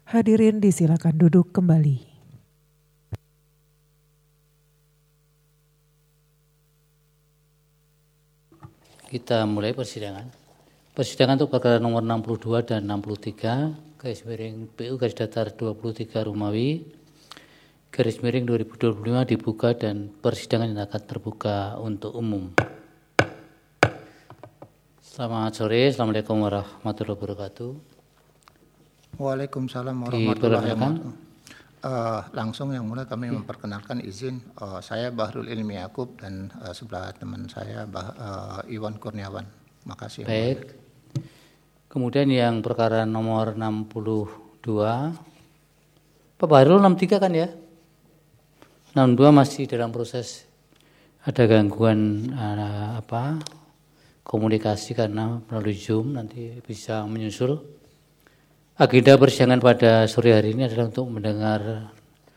Hadirin disilakan duduk kembali. Kita mulai persidangan. Persidangan untuk perkara nomor 62 dan 63, garis miring PU garis datar 23 Romawi, garis miring 2025 dibuka dan persidangan yang akan terbuka untuk umum. Selamat sore, Assalamualaikum warahmatullahi wabarakatuh. Waalaikumsalam warahmatullahi wabarakatuh. Langsung yang mulai kami memperkenalkan izin, saya Bahrul Ilmi Yaakob dan sebelah teman saya Iwan Kurniawan. Makasih. Baik. Kemudian yang perkara nomor 62, Pak Bahrul 63 kan ya? 62 masih dalam proses ada gangguan komunikasi karena melalui Zoom, nanti bisa menyusul. Agenda persidangan pada sore hari ini adalah untuk mendengar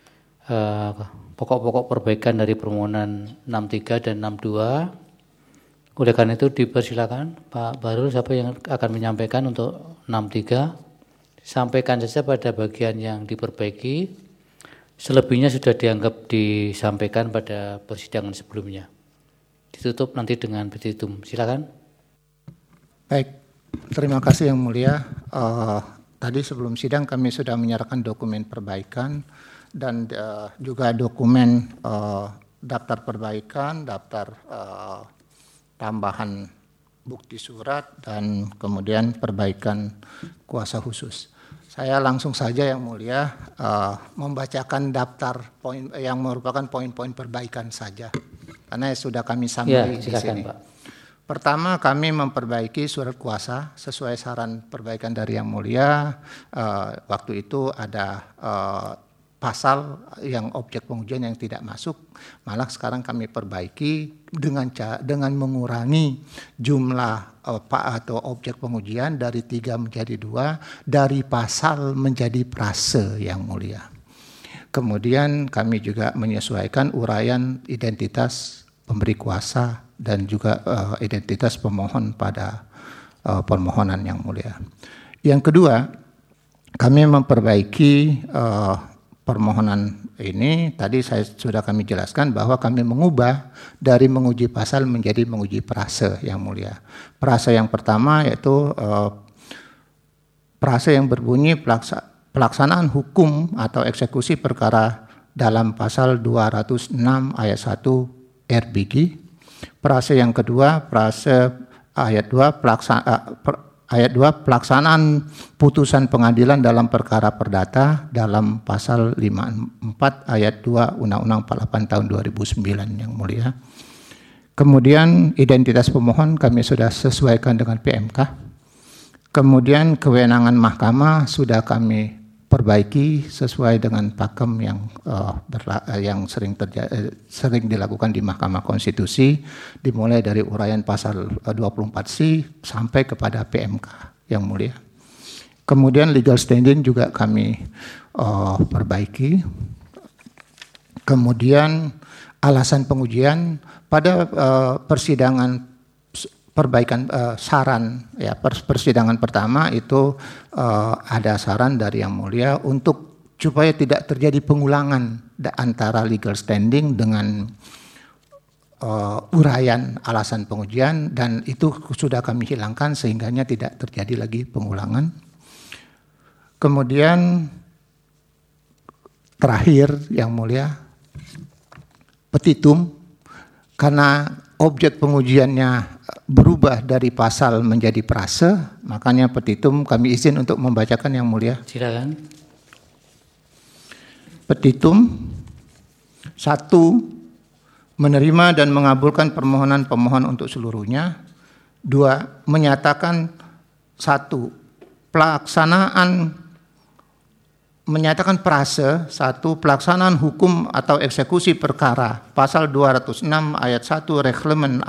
pokok-pokok perbaikan dari permohonan 63 dan 62. Oleh karena itu dipersilakan Pak Bahrul, siapa yang akan menyampaikan untuk 63, sampaikan saja pada bagian yang diperbaiki. Selebihnya sudah dianggap disampaikan pada persidangan sebelumnya. Ditutup nanti dengan petitum. Silakan. Baik, terima kasih Yang Mulia. Tadi sebelum sidang kami sudah menyerahkan dokumen perbaikan dan juga dokumen daftar perbaikan, daftar tambahan bukti surat, dan kemudian perbaikan kuasa khusus. Saya langsung saja Yang Mulia membacakan daftar poin yang merupakan poin-poin perbaikan saja, karena sudah kami sampaikan di sini. Pak. Pertama, kami memperbaiki surat kuasa sesuai saran perbaikan dari Yang Mulia. Waktu itu ada pasal yang objek pengujian yang tidak masuk, malah sekarang kami perbaiki dengan mengurangi jumlah atau objek pengujian dari 3 menjadi 2, dari pasal menjadi prase Yang Mulia. Kemudian kami juga menyesuaikan uraian identitas pemberi kuasa dan juga identitas pemohon pada permohonan Yang Mulia. Yang kedua, kami memperbaiki permohonan ini. Tadi kami jelaskan bahwa kami mengubah dari menguji pasal menjadi menguji prase Yang Mulia. Prase yang pertama yaitu prase yang berbunyi pelaksanaan hukum atau eksekusi perkara dalam pasal 206 ayat 1 RBG. Prase yang kedua, prase ayat 2 pelaksanaan putusan pengadilan dalam perkara perdata dalam pasal 54 ayat 2 Undang-Undang 48 tahun 2009 Yang Mulia. Kemudian identitas pemohon kami sudah sesuaikan dengan PMK. Kemudian kewenangan mahkamah sudah kami perbaiki sesuai dengan pakem yang sering dilakukan di Mahkamah Konstitusi, dimulai dari uraian pasal 24C sampai kepada PMK Yang Mulia. Kemudian legal standing juga kami perbaiki. Kemudian alasan pengujian pada persidangan perbaikan saran ya, persidangan pertama itu ada saran dari Yang Mulia untuk supaya tidak terjadi pengulangan antara legal standing dengan uraian alasan pengujian, dan itu sudah kami hilangkan sehingganya tidak terjadi lagi pengulangan. Kemudian terakhir Yang Mulia, petitum, karena objek pengujiannya berubah dari pasal menjadi prase, makanya petitum kami izin untuk membacakan Yang Mulia. Silakan. Petitum 1. Menerima dan mengabulkan permohonan pemohon untuk seluruhnya. 2. Menyatakan 1. Menyatakan prase 1. Pelaksanaan hukum atau eksekusi perkara pasal 206 ayat 1 reglemen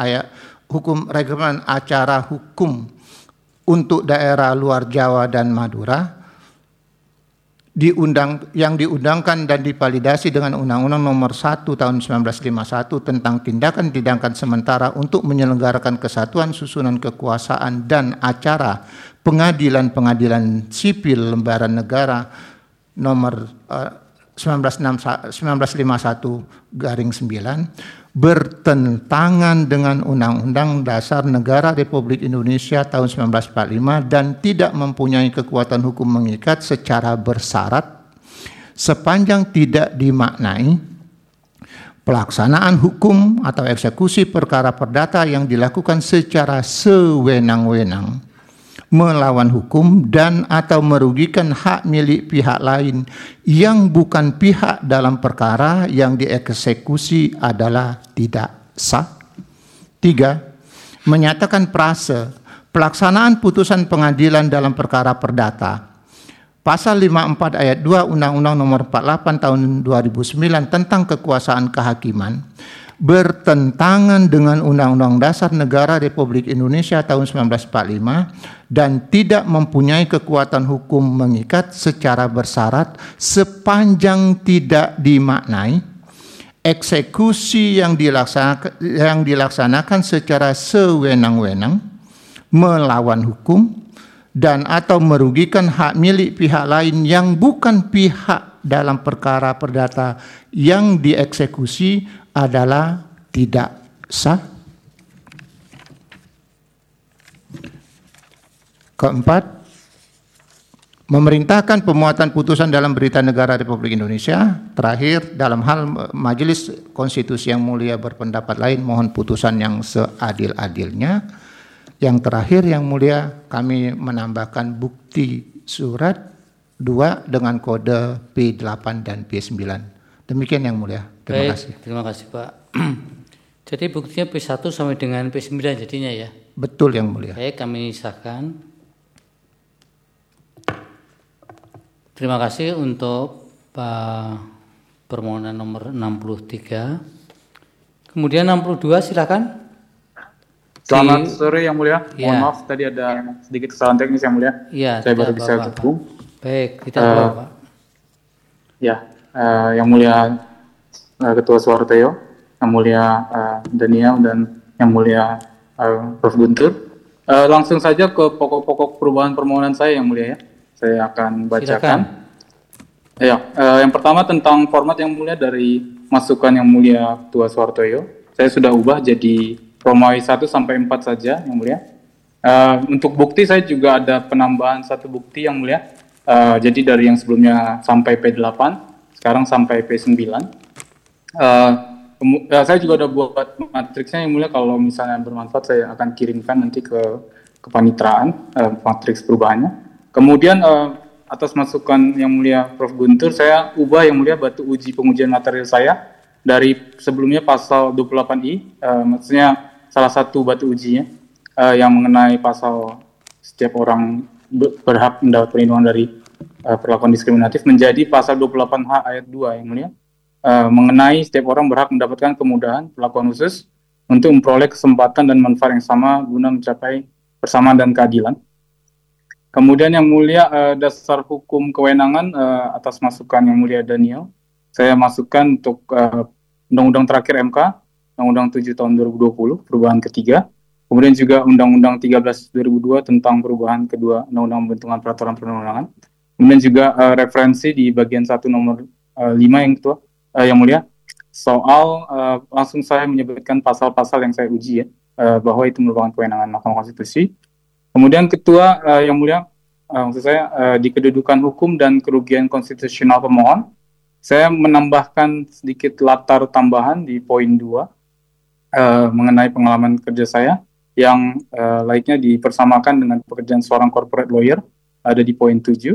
acara hukum untuk daerah luar Jawa dan Madura yang diundangkan dan divalidasi dengan Undang-Undang Nomor 1 Tahun 1951 tentang tindakan-tindakan sementara untuk menyelenggarakan kesatuan susunan kekuasaan dan acara pengadilan-pengadilan sipil lembaran negara nomor 1951/9 bertentangan dengan Undang-Undang Dasar Negara Republik Indonesia tahun 1945 dan tidak mempunyai kekuatan hukum mengikat secara bersyarat sepanjang tidak dimaknai pelaksanaan hukum atau eksekusi perkara perdata yang dilakukan secara sewenang-wenang melawan hukum dan atau merugikan hak milik pihak lain yang bukan pihak dalam perkara yang dieksekusi adalah tidak sah. 3. Menyatakan prase pelaksanaan putusan pengadilan dalam perkara perdata. Pasal 54 ayat 2 Undang-Undang Nomor 48 Tahun 2009 tentang kekuasaan kehakiman bertentangan dengan Undang-Undang Dasar Negara Republik Indonesia tahun 1945 dan tidak mempunyai kekuatan hukum mengikat secara bersyarat sepanjang tidak dimaknai eksekusi yang dilaksanakan secara sewenang-wenang melawan hukum dan atau merugikan hak milik pihak lain yang bukan pihak dalam perkara perdata yang dieksekusi adalah tidak sah. 4. Memerintahkan pemuatan putusan dalam Berita Negara Republik Indonesia. Terakhir, dalam hal Majelis Konstitusi yang mulia berpendapat lain, mohon putusan yang seadil-adilnya. Yang terakhir yang mulia, kami menambahkan bukti surat 2 dengan kode P8 dan P9. Demikian yang mulia. Terima kasih. Terima kasih Pak. Jadi buktinya P1 sampai dengan P9 jadinya ya? Betul yang mulia. Baik, kami sahkan. Terima kasih untuk Pak permohonan nomor 63. Kemudian 62 silakan. Selamat sore yang mulia. Mohon maaf tadi ada sedikit kesalahan teknis yang mulia. Ya, saya baru bisa gabung. Baik, kita Pak. Ya, yang mulia Ketua Suhartoyo, yang mulia Daniel dan yang mulia Prof. Guntur. Langsung saja ke pokok-pokok perubahan permohonan saya yang mulia ya. Saya akan bacakan. Ya, yang pertama tentang format yang mulia dari masukan yang mulia Ketua Suhartoyo. Saya sudah ubah jadi Romawi 1 sampai 4 saja yang mulia. Untuk bukti saya juga ada penambahan satu bukti yang mulia. Jadi dari yang sebelumnya sampai P8, sekarang sampai P9. Saya juga udah buat matriksnya yang mulia, kalau misalnya bermanfaat saya akan kirimkan nanti ke kepanitraan matriks perubahannya. Kemudian atas masukan yang mulia Prof. Guntur, saya ubah yang mulia batu uji pengujian material saya dari sebelumnya pasal 28I, maksudnya salah satu batu ujinya yang mengenai pasal setiap orang berhak mendapat perlindungan dari perlakuan diskriminatif menjadi pasal 28H ayat 2 yang mulia. Mengenai setiap orang berhak mendapatkan kemudahan perlakuan khusus untuk memperoleh kesempatan dan manfaat yang sama guna mencapai persamaan dan keadilan. Kemudian yang mulia dasar hukum kewenangan atas masukan yang mulia Daniel, saya masukkan untuk Undang-Undang terakhir MK, Undang-Undang 7 tahun 2020 perubahan ketiga, kemudian juga Undang-Undang 13 2002 tentang perubahan kedua Undang-Undang pembentukan peraturan perundang-undangan, kemudian juga referensi di bagian 1 nomor 5 yang ketua yang mulia, soal langsung saya menyebutkan pasal-pasal yang saya uji ya, bahwa itu merupakan kewenangan Mahkamah Konstitusi. Kemudian ketua yang mulia, maksud saya di kedudukan hukum dan kerugian konstitusional pemohon, saya menambahkan sedikit latar tambahan di poin 2 mengenai pengalaman kerja saya yang laiknya dipersamakan dengan pekerjaan seorang corporate lawyer, ada di poin 7.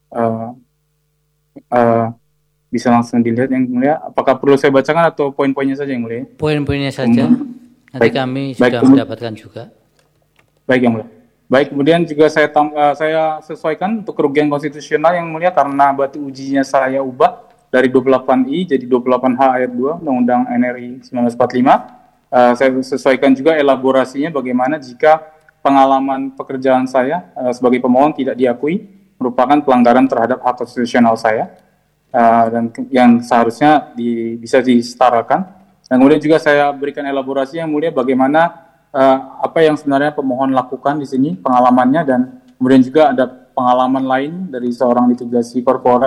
Bisa langsung dilihat yang mulia. Apakah perlu saya bacakan atau poin-poinnya saja yang mulia? Poin-poinnya saja. Nanti baik, kami sudah mendapatkan juga. Baik yang mulia. Baik, kemudian juga saya sesuaikan untuk kerugian konstitusional yang mulia karena batu ujinya saya ubah dari 28I jadi 28H ayat 2 Undang-Undang NRI 1945. Saya sesuaikan juga elaborasinya bagaimana jika pengalaman pekerjaan saya sebagai pemohon tidak diakui merupakan pelanggaran terhadap hak konstitusional saya. Dan yang seharusnya bisa disetarakan. Dan kemudian juga saya berikan elaborasi yang mulia bagaimana apa yang sebenarnya pemohon lakukan di sini, pengalamannya, dan kemudian juga ada pengalaman lain dari seorang litigasi korporat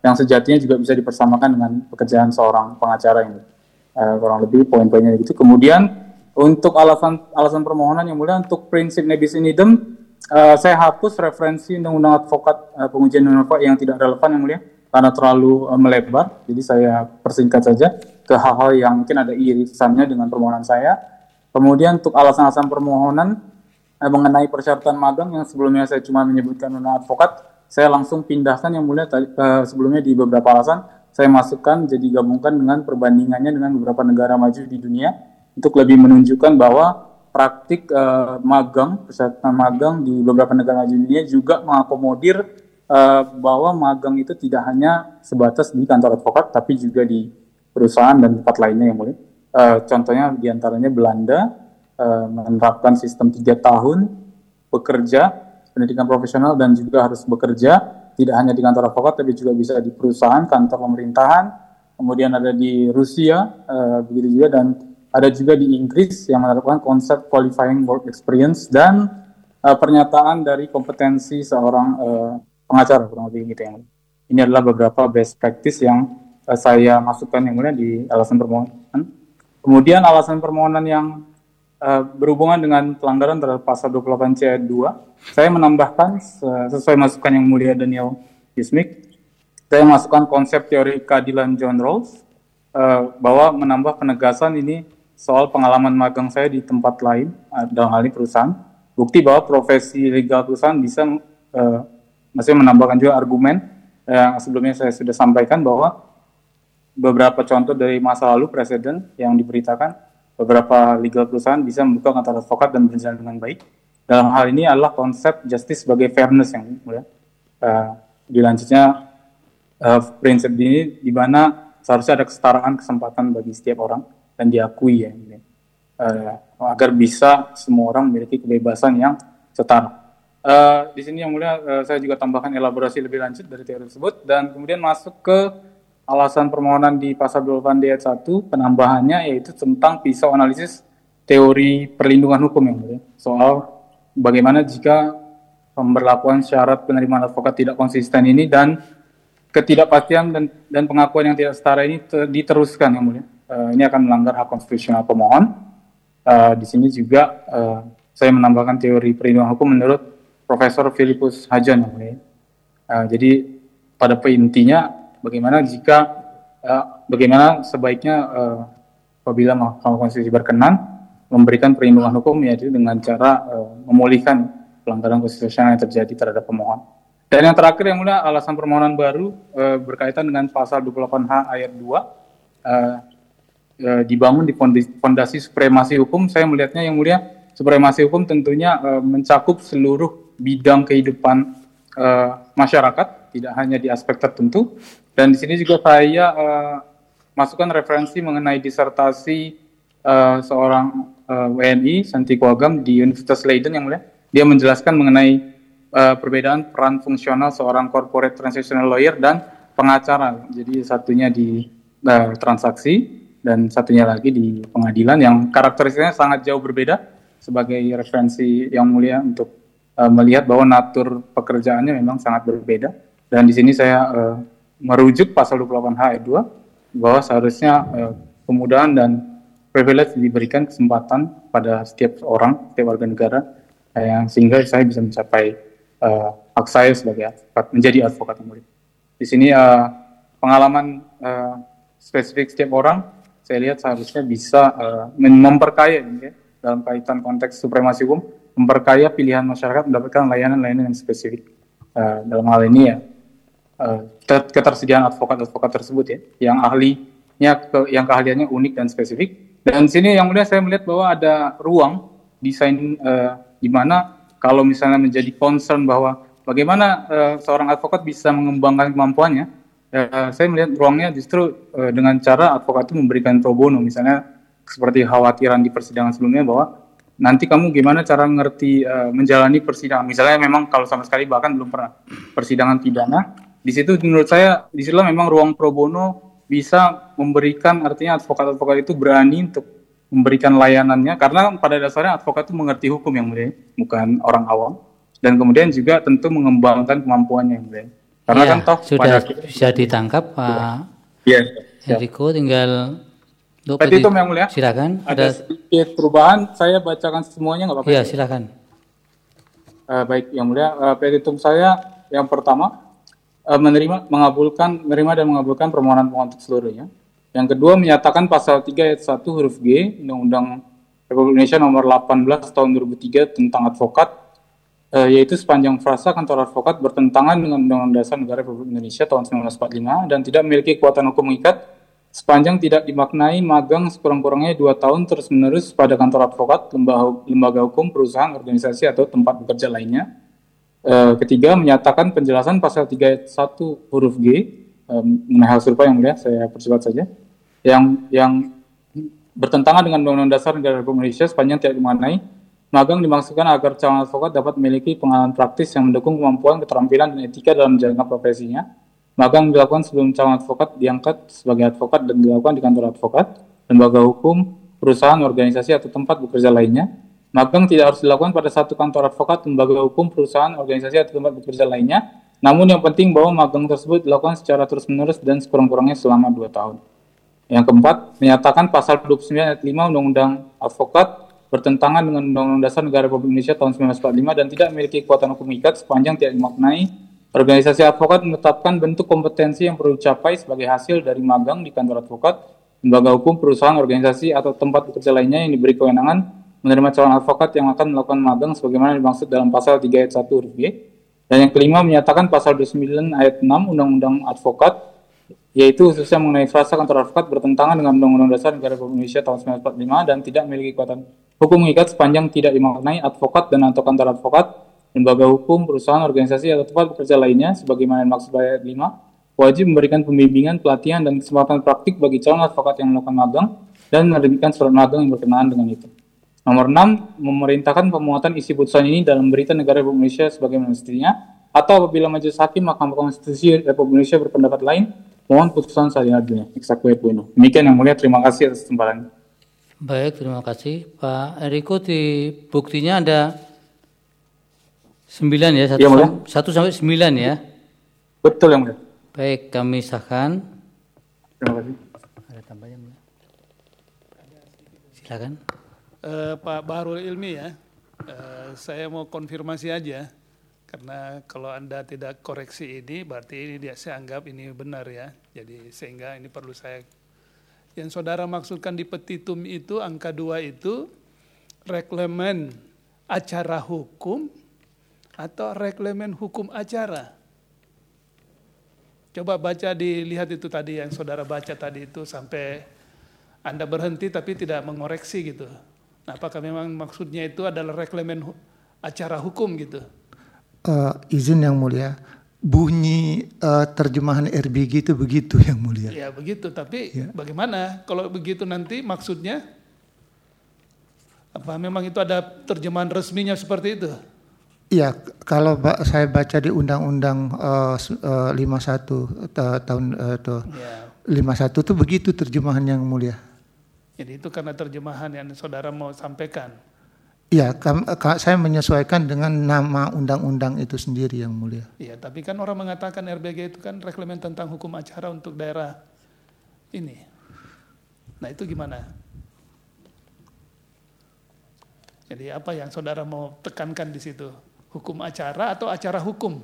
yang sejatinya juga bisa dipersamakan dengan pekerjaan seorang pengacara ini. Kurang lebih poin-poinnya gitu. Kemudian untuk alasan permohonan yang mulia, untuk prinsip nebis in idem, saya hapus referensi undang-undang advokat, pengujian undang-undang yang tidak relevan yang mulia, karena terlalu melebar. Jadi saya persingkat saja ke hal-hal yang mungkin ada irisannya dengan permohonan saya. Kemudian untuk alasan-alasan permohonan mengenai persyaratan magang yang sebelumnya saya cuma menyebutkan undang advokat, saya langsung pindahkan yang mulia sebelumnya di beberapa alasan saya masukkan, jadi gabungkan dengan perbandingannya dengan beberapa negara maju di dunia untuk lebih menunjukkan bahwa praktik persyaratan magang di beberapa negara maju di dunia juga mengakomodir bahwa magang itu tidak hanya sebatas di kantor advokat, tapi juga di perusahaan dan tempat lainnya yang mulia. Contohnya diantaranya Belanda menerapkan sistem 3 tahun bekerja, pendidikan profesional, dan juga harus bekerja tidak hanya di kantor advokat tapi juga bisa di perusahaan, kantor pemerintahan. Kemudian ada di Rusia begitu juga, dan ada juga di Inggris yang menerapkan konsep qualifying work experience dan pernyataan dari kompetensi seorang pengacara, kurang lebih gitu yang mulia. Ini adalah beberapa best practice yang saya masukkan yang mulia di alasan permohonan. Kemudian alasan permohonan yang berhubungan dengan pelanggaran terhadap pasal 28C ayat 2, saya menambahkan sesuai masukan yang mulia Daniel Yusmik, saya masukkan konsep teori keadilan John Rawls, bahwa menambah penegasan ini soal pengalaman magang saya di tempat lain, dalam hal ini perusahaan, bukti bahwa profesi legal perusahaan bisa, maksudnya menambahkan juga argumen yang sebelumnya saya sudah sampaikan bahwa beberapa contoh dari masa lalu presiden yang diberitakan, beberapa legal perusahaan bisa membuka kantor advokat dan berjalan dengan baik. Dalam hal ini adalah konsep justice sebagai fairness yang mulia. Dilanjutnya prinsip ini di mana seharusnya ada kesetaraan kesempatan bagi setiap orang dan diakui ya, agar bisa semua orang memiliki kebebasan yang setara. Di sini yang mulia saya juga tambahkan elaborasi lebih lanjut dari teori tersebut, dan kemudian masuk ke alasan permohonan di pasal 28 ayat 1, penambahannya yaitu tentang pisau analisis teori perlindungan hukum yang mulia. Soal bagaimana jika pemberlakuan syarat penerimaan advokat tidak konsisten ini dan ketidakpastian dan pengakuan yang tidak setara ini diteruskan yang mulia. Ini akan melanggar hak konstitusional pemohon. Di sini juga saya menambahkan teori perlindungan hukum menurut Profesor Philippus Hajan yang mulia. Jadi pada intinya bagaimana sebaiknya apabila Mahkamah Konstitusi berkenan memberikan perlindungan hukum, yaitu dengan cara memulihkan pelanggaran konstitusional yang terjadi terhadap pemohon. Dan yang terakhir yang mulia, alasan permohonan baru berkaitan dengan pasal 28H ayat 2, dibangun di fondasi supremasi hukum. Saya melihatnya yang mulia, supremasi hukum tentunya mencakup seluruh bidang kehidupan masyarakat, tidak hanya di aspek tertentu. Dan di sini juga saya masukkan referensi mengenai disertasi seorang WNI, Santi Kuagam, di Universitas Leiden yang mulia. Dia menjelaskan mengenai perbedaan peran fungsional seorang corporate transactional lawyer dan pengacara. Jadi satunya di transaksi dan satunya lagi di pengadilan, yang karakteristiknya sangat jauh berbeda, sebagai referensi yang mulia untuk melihat bahwa natur pekerjaannya memang sangat berbeda. Dan di sini saya merujuk pasal 28H ayat 2, bahwa seharusnya kemudahan dan privilege diberikan kesempatan pada setiap orang, setiap warga negara, sehingga saya bisa mencapai hak saya sebagai advokat, menjadi advokat yang mulia. Di sini pengalaman spesifik setiap orang, saya lihat seharusnya bisa memperkaya ya, dalam kaitan konteks supremasi hukum, memperkaya pilihan masyarakat mendapatkan layanan-layanan yang spesifik. Dalam hal ini ya, ketersediaan advokat-advokat tersebut ya, yang keahliannya unik dan spesifik. Dan sini yang mulia saya melihat bahwa ada ruang desain di mana kalau misalnya menjadi concern bahwa bagaimana seorang advokat bisa mengembangkan kemampuannya, saya melihat ruangnya justru dengan cara advokat itu memberikan pro bono, misalnya seperti khawatiran di persidangan sebelumnya bahwa nanti kamu gimana cara ngerti menjalani persidangan, misalnya memang kalau sama sekali bahkan belum pernah persidangan pidana. Di situ menurut saya, di situlah memang ruang pro bono bisa memberikan, artinya advokat-advokat itu berani untuk memberikan layanannya, karena pada dasarnya advokat itu mengerti hukum yang mulia, bukan orang awam, dan kemudian juga tentu mengembangkan kemampuannya yang mulia. Karena ya, kan toh sudah bisa ditangkap Pak Enrico, tinggal untuk petitum yang mulia. Silakan. Ada sedikit perubahan, saya bacakan semuanya nggak apa-apa? Iya, silakan. Baik yang mulia, petitum saya yang pertama menerima dan mengabulkan permohonan pemohon seluruhnya. Yang kedua, menyatakan pasal 3 ayat 1 huruf G Undang-Undang Republik Indonesia nomor 18 tahun 2003 tentang advokat, yaitu sepanjang frasa kantor advokat bertentangan dengan Undang-Undang Dasar Negara Republik Indonesia tahun 1945 dan tidak memiliki kekuatan hukum mengikat sepanjang tidak dimaknai magang sekurang-kurangnya 2 tahun terus-menerus pada kantor advokat, lembaga hukum, perusahaan, organisasi, atau tempat bekerja lainnya. Ketiga, menyatakan penjelasan pasal 3 ayat 1 huruf G mengenai hal serupa yang mulia, saya percepat saja, yang bertentangan dengan Undang-Undang Dasar Negara Republik Indonesia sepanjang tidak dimaknai magang dimaksudkan agar calon advokat dapat memiliki pengalaman praktis yang mendukung kemampuan, keterampilan, dan etika dalam menjalankan profesinya. Magang dilakukan sebelum calon advokat diangkat sebagai advokat dan dilakukan di kantor advokat, lembaga hukum, perusahaan, organisasi, atau tempat bekerja lainnya. Magang tidak harus dilakukan pada satu kantor advokat, lembaga hukum, perusahaan, organisasi, atau tempat bekerja lainnya. Namun yang penting bahwa magang tersebut dilakukan secara terus-menerus dan sekurang-kurangnya selama 2 tahun. Yang keempat, menyatakan pasal 29 ayat 5 Undang-Undang Advokat bertentangan dengan Undang-Undang Dasar Negara Republik Indonesia tahun 1945 dan tidak memiliki kekuatan hukum mengikat sepanjang tidak dimaknai organisasi advokat menetapkan bentuk kompetensi yang perlu dicapai sebagai hasil dari magang di kantor advokat, lembaga hukum, perusahaan, organisasi, atau tempat bekerja lainnya yang diberi kewenangan menerima calon advokat yang akan melakukan magang sebagaimana dimaksud dalam pasal 3 ayat 1 huruf G. Dan yang kelima, menyatakan pasal 29 ayat 6 Undang-Undang Advokat, yaitu khususnya mengenai frasa kantor advokat bertentangan dengan Undang-Undang Dasar Negara Republik Indonesia tahun 1945 dan tidak memiliki kekuatan hukum mengikat sepanjang tidak dimaknai advokat dan atau kantor advokat, lembaga hukum, perusahaan, organisasi, atau tempat bekerja lainnya sebagaimana dimaksud ayat 5, wajib memberikan pembimbingan, pelatihan, dan kesempatan praktik bagi calon advokat yang melakukan magang dan menerbitkan surat magang yang berkenaan dengan itu. Nomor 6, memerintahkan pemuatan isi putusan ini dalam berita negara Republik Indonesia sebagaimana mestinya, atau apabila Majelis Hakim Mahkamah Konstitusi Republik Indonesia berpendapat lain, mohon putusan seadil-adilnya. Demikian yang mulia, terima kasih atas kesempatan. Baik, terima kasih Pak Enrico. Di buktinya ada 9 ya, 1 sampai 9 ya. Betul yang mulia. Baik, kami sahkan. Terima kasih. Ada tambahnya? Silakan. Pak Bahrul Ilmi ya, saya mau konfirmasi aja, karena kalau Anda tidak koreksi ini, berarti ini saya anggap ini benar ya. Jadi sehingga ini perlu saya, yang saudara maksudkan di petitum itu, angka 2 itu, reglemen acara hukum atau reglemen hukum acara? Coba baca, dilihat itu tadi yang saudara baca tadi itu sampai Anda berhenti tapi tidak mengoreksi gitu. Nah, apakah memang maksudnya itu adalah reglemen acara hukum gitu? Izin yang mulia, bunyi terjemahan RBG itu begitu yang mulia. Ya begitu, tapi bagaimana kalau begitu nanti maksudnya? Apa memang itu ada terjemahan resminya seperti itu? Iya, kalau saya baca di Undang-Undang 51 tahun 51 itu begitu terjemahan yang mulia. Jadi itu karena terjemahan yang saudara mau sampaikan. Iya, saya menyesuaikan dengan nama undang-undang itu sendiri yang mulia. Iya, tapi kan orang mengatakan RBG itu kan reglemen tentang hukum acara untuk daerah ini. Nah itu gimana? Jadi apa yang saudara mau tekankan di situ? Hukum acara atau acara hukum?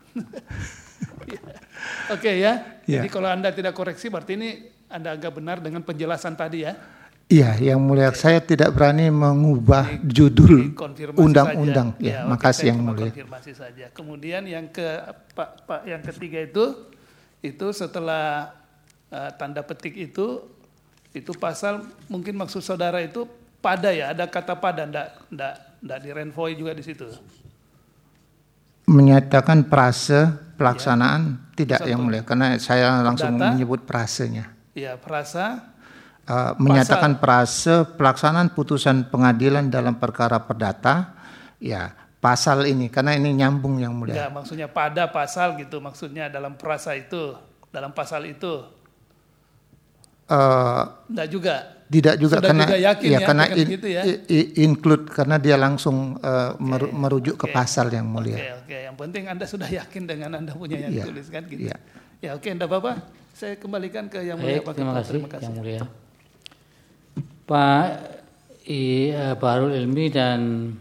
Oke ya. Jadi kalau Anda tidak koreksi berarti ini Anda agak benar dengan penjelasan tadi ya. Iya, yang mulia, saya tidak berani mengubah judul undang-undang. Ya, makasih yang mulia. Konfirmasi saja. Kemudian yang yang ketiga itu setelah tanda petik itu pasal mungkin maksud saudara itu pada ya, ada kata pada, enggak direnvoi juga di situ. Menyatakan prase pelaksanaan tidak yang mulia, karena saya langsung menyebut prasenya. Ya, prasa. Menyatakan prase pelaksanaan putusan pengadilan dalam perkara perdata, ya pasal ini, karena ini nyambung yang mulia. Ya, maksudnya pada pasal gitu, maksudnya dalam prasa itu, dalam pasal itu. Enggak juga. Tidak juga Sudah karena juga yakin ya, karena gitu ya. include karena dia langsung merujuk ke pasal yang mulia. Oke. Yang penting Anda sudah yakin dengan Anda punya yang tuliskan gitu. Iya. Ya oke, enggak apa-apa. Saya kembalikan ke yang mulia Pak Terima Ketua. kasih yang mulia. Pak Bahrul Ilmi dan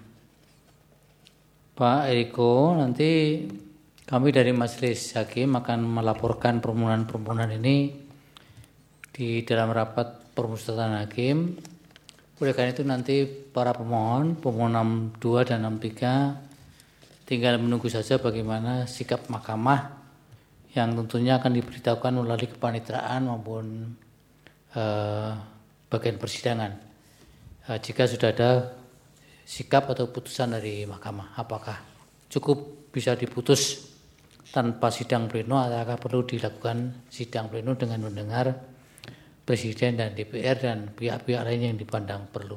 Pak Eriko, nanti kami dari Majelis Hakim akan melaporkan permohonan-permohonan ini di dalam rapat permusyawaratan hakim. Oleh karena itu nanti para pemohon 62 dan 63 tinggal menunggu saja bagaimana sikap mahkamah yang tentunya akan diberitahukan melalui kepanitraan maupun bagian persidangan. Jika sudah ada sikap atau putusan dari mahkamah, apakah cukup bisa diputus tanpa sidang pleno ataukah perlu dilakukan sidang pleno dengan mendengar Presiden dan DPR dan pihak-pihak lain yang dipandang perlu.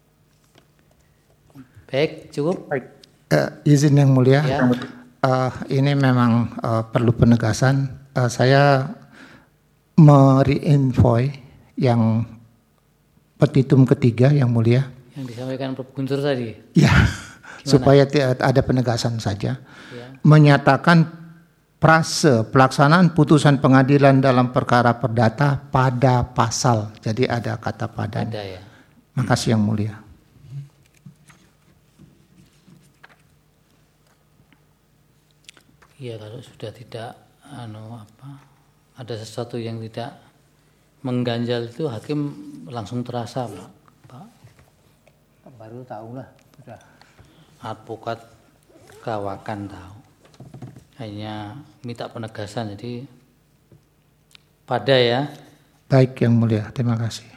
Baik, cukup. Izin yang mulia, Ya. Ini memang perlu penegasan. Saya mereinvoy yang petitum ketiga yang mulia. Yang disampaikan Prof. Guntur tadi. Ya, supaya ada penegasan saja. Ya. Menyatakan pelaksanaan putusan pengadilan dalam perkara perdata pada pasal. Jadi ada kata pada. Ada ya. Makasih yang mulia. Iya, kalau sudah tidak ada sesuatu yang tidak mengganjal itu hakim langsung terasa, Pak. Baru tahu lah, sudah. Advokat kawakan tahu. Hanya minta penegasan, jadi pada ya. Baik yang mulia, terima kasih.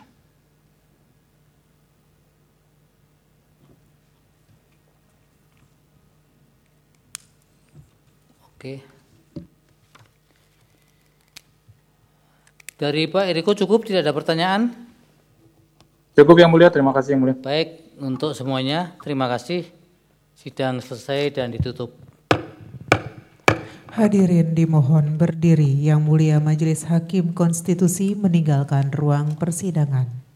Oke. Dari Pak Eriko cukup, tidak ada pertanyaan? Cukup yang mulia, terima kasih yang mulia. Baik, untuk semuanya terima kasih. Sidang selesai dan ditutup. Hadirin dimohon berdiri. Yang mulia Majelis Hakim Konstitusi meninggalkan ruang persidangan.